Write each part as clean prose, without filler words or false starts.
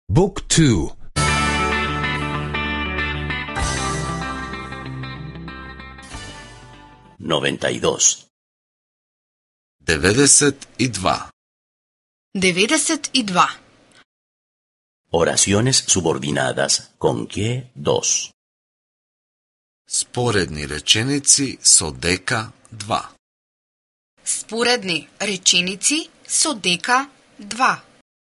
Book 2. 92. 92. 92. Oraciones subordinadas con que dos. Sporedni rečenici со дека 2. Sporedni rečenici so deka 2.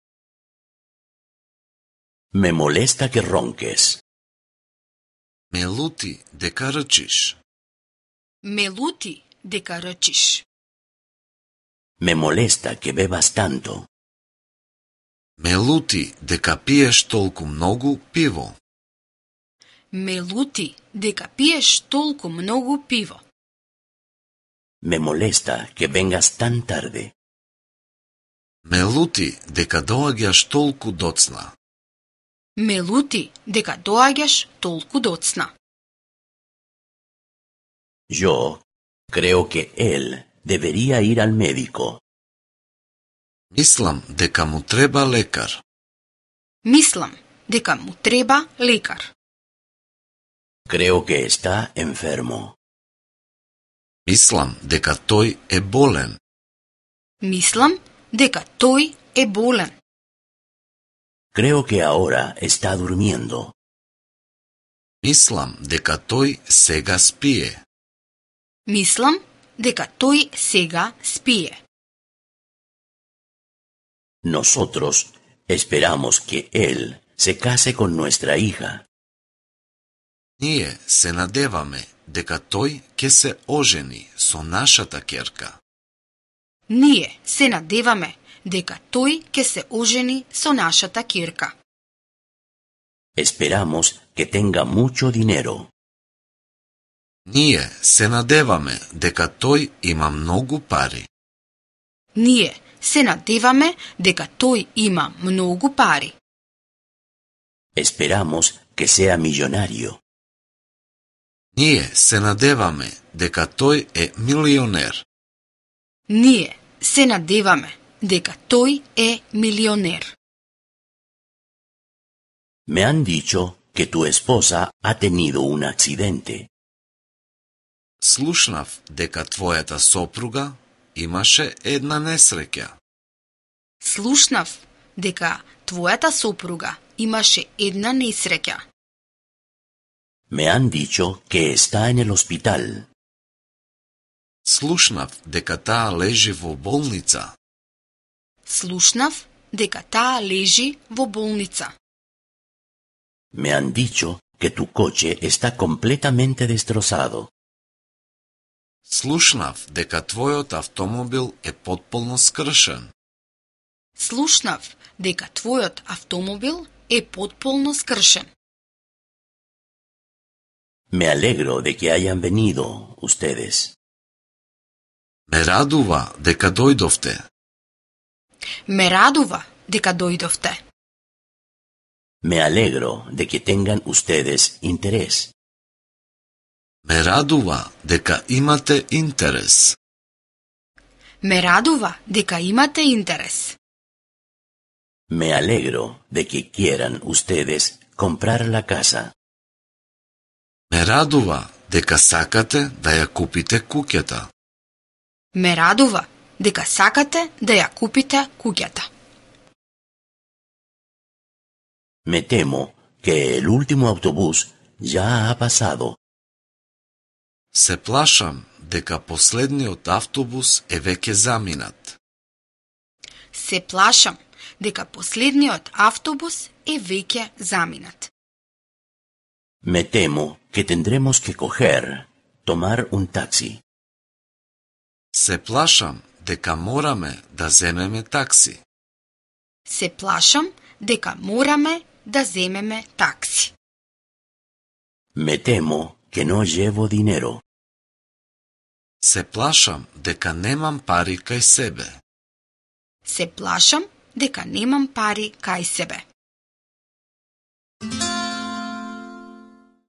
Me molesta que ronques. Ме лути дека рчиш. Me luti deka rčiš. Me molesta que bebas tanto. Ме лути дека пиеш толку многу пиво. Me luti deka piješ toliko mnogo pivo. Me molesta que vengas tan tarde. Ме лути дека доаѓаш толку доцна. Me luti deka doaѓаш толку доцна. Yo creo que él debería ir al médico. Мислам дека му треба лекар. Мислам дека му треба лекар. Creo que está enfermo. Мислам дека тој е болен. Мислам дека тој е болен. Creo que ahora está durmiendo. Мислам дека тој сега спие. Мислам дека тој сега спие. Nosotros esperamos que él se case con nuestra hija. Ние се надеваме дека тој ќе се ожени со нашата ќерка. Ние се надеваме дека тој ќе се ожени со нашата ќерка. Esperamos que tenga mucho dinero. Ние се надеваме дека тој има многу пари. Ние се надеваме дека тој има многу пари. Esperamos que sea millonario. Ние се надеваме дека тој е милионер. Ние се надеваме дека тој е милионер. Me han dicho que tu esposa ha tenido un accidente. Слушнав дека твојата сопруга имаше една несреќа. Слушнав дека твојата сопруга имаше една несреќа. Me han dicho que está en el hospital. Слушнав дека таа лежи во болница. Слушнав дека таа лежи во болница. Me han dicho que tu coche está completamente destrozado. Слушнав дека твојот автомобил е потполно скршен. Слушнав дека твојот автомобил е потполно скршен. Me alegro de que hayan venido ustedes. Ме радува дека дојдовте. Ме радува дека дојдовте. Me alegro de que tengan ustedes interés. Ме радува дека имате интерес. Ме радува дека имате интерес. Me alegro de que quieran ustedes comprar la casa. Ме радува дека сакате да ја купите куќата. Ме радува дека сакате да ја купите куќата. Me temo que el último autobús ya ha pasado. Се плашам дека последниот автобус е веќе заминат. Се плашам дека последниот автобус е веќе заминат. Me temo que tendremos que tomar un taxi. Се плашам дека мораме да земеме такси. Се плашам дека мораме да земеме такси. Me temo que no llevo dinero. Се плашам дека немам пари кај себе. Се плашам дека немам пари кај себе.